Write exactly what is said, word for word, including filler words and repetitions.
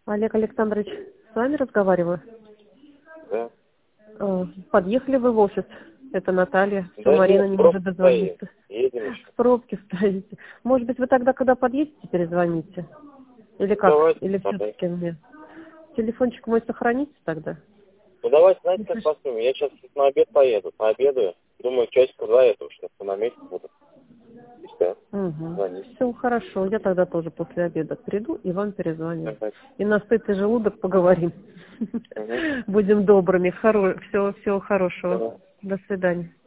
Олег Александрович, с вами разговариваю? Да. А, Подъехали вы в офис? Это Наталья, что Да Марина нет, не в пробке может дозвониться. стоим. Едем еще. В пробке стоите. Может быть, вы тогда, когда подъедете, перезвоните? Или как? Давайте, Или давайте. все-таки мне? Телефончик мой сохраните тогда? Ну давайте, знаете, Если как ш- поступим? Я сейчас на обед поеду, пообедаю. Думаю, часика два этого, что на месте буду. И все. Угу. Звоните. Все хорошо. Я тогда тоже после обеда приду и вам перезвоню. Давайте. И на сытый желудок поговорим. Угу. Будем добрыми. Хоро... Всего, всего хорошего. Давай. До свидания.